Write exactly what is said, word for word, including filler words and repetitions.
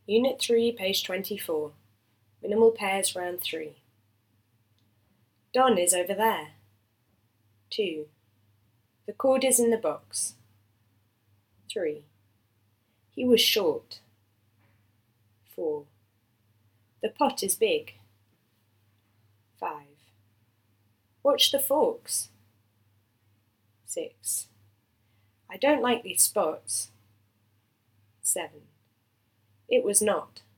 Unit three, page twenty-four. Minimal pairs, round three. Don is over there. two. The cord is in the box. three. He was short. four. The pot is big. five. Watch the forks. six. I don't like these spots. seven. It was not.